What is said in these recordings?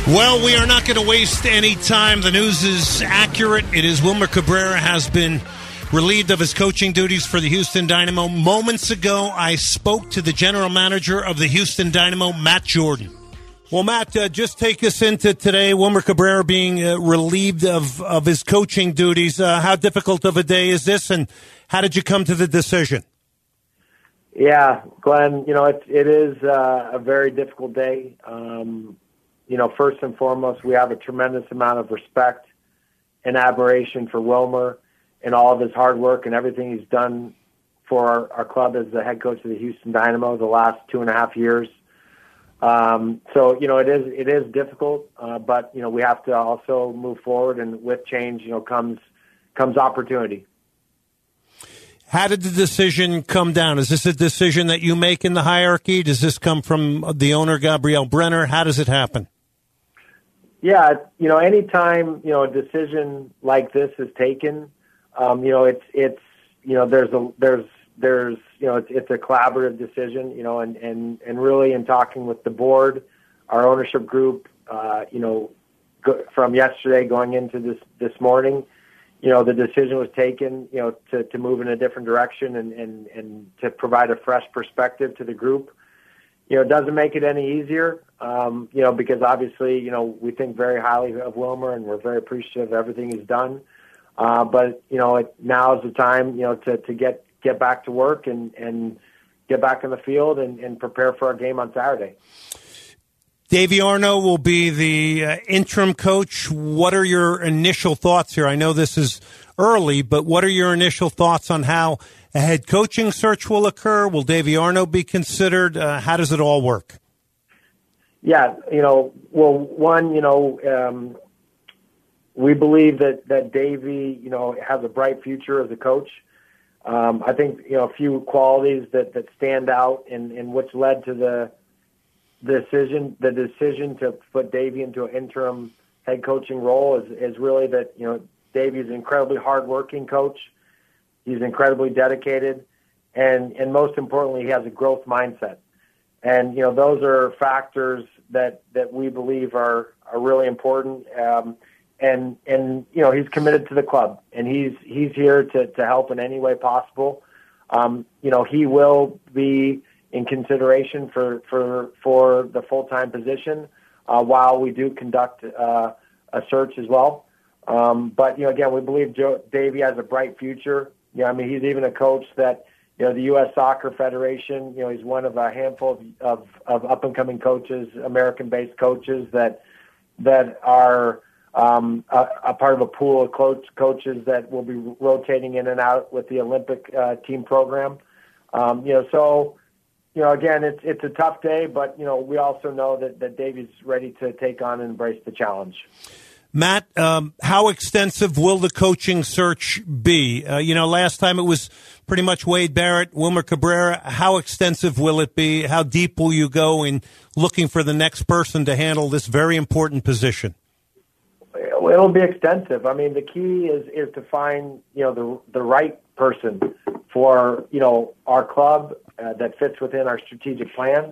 Well, we are not going to waste any time. The news is accurate. It is Wilmer Cabrera has been relieved of his coaching duties for the Houston Dynamo. Moments ago, I spoke to the general manager of the Houston Dynamo, Matt Jordan. Well, Matt, just take us into today, Wilmer Cabrera being relieved of his coaching duties. How difficult of a day is this, and how did you come to the decision? Yeah, Glenn, it is a very difficult day. First and foremost, we have a tremendous amount of respect and admiration for Wilmer and all of his hard work and everything he's done for our club as the head coach of the Houston Dynamo the last 2.5 years. It is difficult, but we have to also move forward, and with change, comes opportunity. How did the decision come down? Is this a decision that you make in the hierarchy? Does this come from the owner, Gabriel Brenner? How does it happen? Yeah, anytime, a decision like this is taken, it's a collaborative decision, and really in talking with the board, our ownership group, from yesterday going into this morning, the decision was taken, to move in a different direction and to provide a fresh perspective to the group. It doesn't make it any easier, because obviously, we think very highly of Wilmer and we're very appreciative of everything he's done. But now is the time, to get back to work and get back in the field and prepare for our game on Saturday. Davey Arnaud will be the interim coach. What are your initial thoughts here? I know this is early, but what are your initial thoughts on how a head coaching search will occur? Will Davey Arnaud be considered? How does it all work? Yeah, we believe that Davey, has a bright future as a coach. I think, a few qualities that stand out and which led to the decision to put Davey into an interim head coaching role is really that, Davey is an incredibly hardworking coach. He's incredibly dedicated, and most importantly, he has a growth mindset. And, those are factors that we believe are really important. And he's committed to the club, and he's here to help in any way possible. He will be in consideration for the full-time position while we do conduct a search as well. But again, we believe Davey has a bright future. He's even a coach that the U.S. Soccer Federation. He's one of a handful of up-and-coming coaches, American-based coaches that are a part of a pool of coaches that will be rotating in and out with the Olympic team program. Again, it's a tough day, but we also know that Davey's ready to take on and embrace the challenge. Matt, how extensive will the coaching search be? Last time it was pretty much Wade Barrett, Wilmer Cabrera. How extensive will it be? How deep will you go in looking for the next person to handle this very important position? It'll be extensive. The key is to find, the right person for, our club that fits within our strategic plan.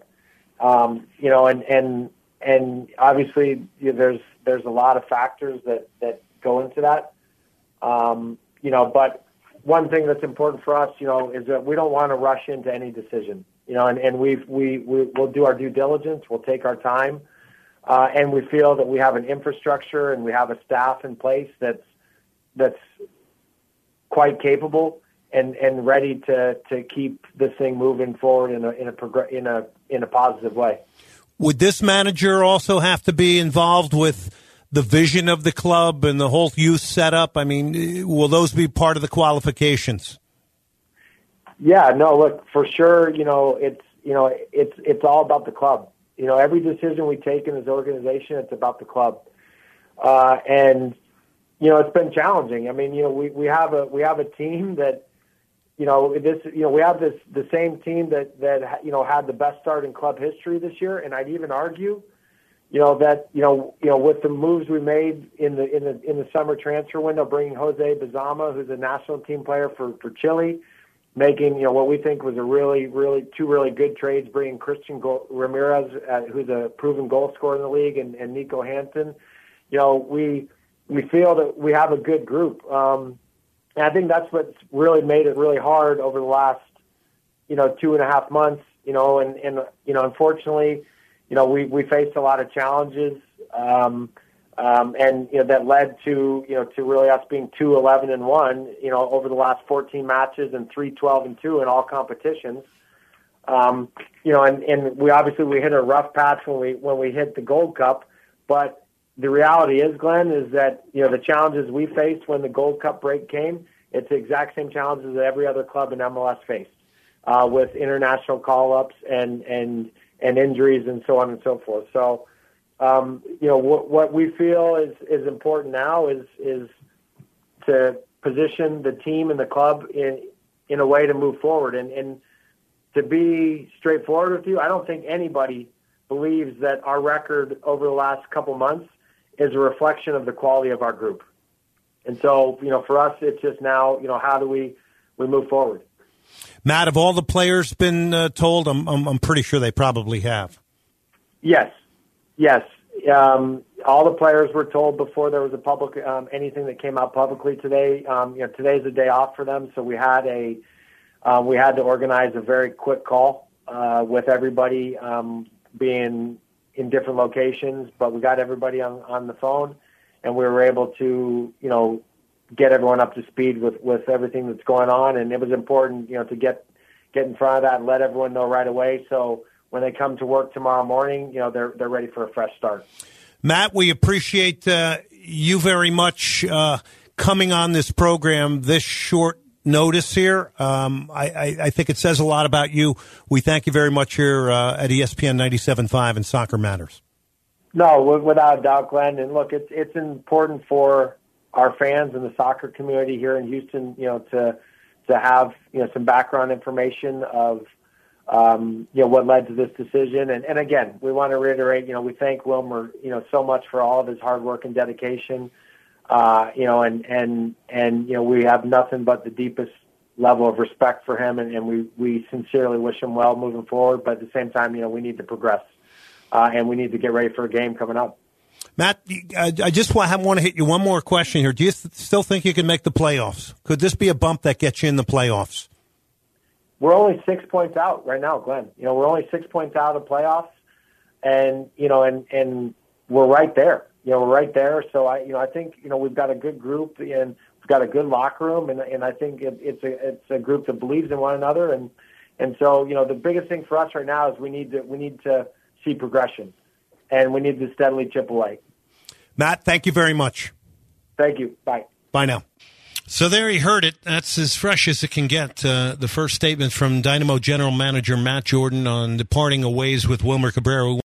And obviously there's a lot of factors that go into that. But one thing that's important for us, is that we don't want to rush into any decision, and we'll do our due diligence. We'll take our time. And we feel that we have an infrastructure and we have a staff in place that's quite capable and ready to keep this thing moving forward in a positive way. Would this manager also have to be involved with the vision of the club and the whole youth setup? Will those be part of the qualifications? Yeah, no, look, for sure, it's all about the club. Every decision we take in this organization, it's about the club. And it's been challenging. We have a team that, we have the same team that had the best start in club history this year, and I'd even argue, that with the moves we made in the summer transfer window, bringing Jose Bazama, who's a national team player for Chile, making, what we think was two really good trades, bringing Christian Ramirez, who's a proven goal scorer in the league, and Nico Hansen. We feel that we have a good group. And I think that's what's really made it really hard over the last, 2.5 months, and unfortunately, we faced a lot of challenges, and that led to really us being 2-11-1, over the last 14 matches and 3-12-2 in all competitions. And we obviously hit a rough patch when we hit the Gold Cup, but the reality is, Glenn, is that the challenges we faced when the Gold Cup break came, it's the exact same challenges that every other club in MLS faced, with international call-ups and injuries and so on and so forth. So, what we feel is important now is to position the team and the club in a way to move forward. And to be straightforward with you, I don't think anybody believes that our record over the last couple months is a reflection of the quality of our group. And so, for us, it's just now, how do we move forward? Matt, have all the players been told? I'm pretty sure they probably have. Yes. All the players were told before there was a public anything that came out publicly today. Today's a day off for them, so we had to organize a very quick call with everybody being in different locations, but we got everybody on the phone, and we were able to get everyone up to speed with everything that's going on. And it was important to get in front of that and let everyone know right away, so when they come to work tomorrow morning, they're ready for a fresh start. Matt, we appreciate you very much coming on this program this short notice here. I think it says a lot about you. We thank you very much here at ESPN 97.5 and Soccer Matters. No, without a doubt, Glenn. And look, it's important for our fans and the soccer community here in Houston, to have some background information of what led to this decision. And again, we want to reiterate, we thank Wilmer, so much for all of his hard work and dedication. And we have nothing but the deepest level of respect for him, and we sincerely wish him well moving forward. But at the same time, we need to progress, and we need to get ready for a game coming up. Matt, I just want to hit you one more question here. Do you still think you can make the playoffs? Could this be a bump that gets you in the playoffs? We're only 6 points out right now, Glenn. We're only 6 points out of the playoffs, and and we're right there. We're right there. So I think we've got a good group, and we've got a good locker room, and I think it's a group that believes in one another, and so the biggest thing for us right now is we need to see progression, and we need to steadily chip away. Matt, thank you very much. Thank you. Bye. Bye now. So there you heard it. That's as fresh as it can get. The first statement from Dynamo General Manager Matt Jordan on departing ways with Wilmer Cabrera.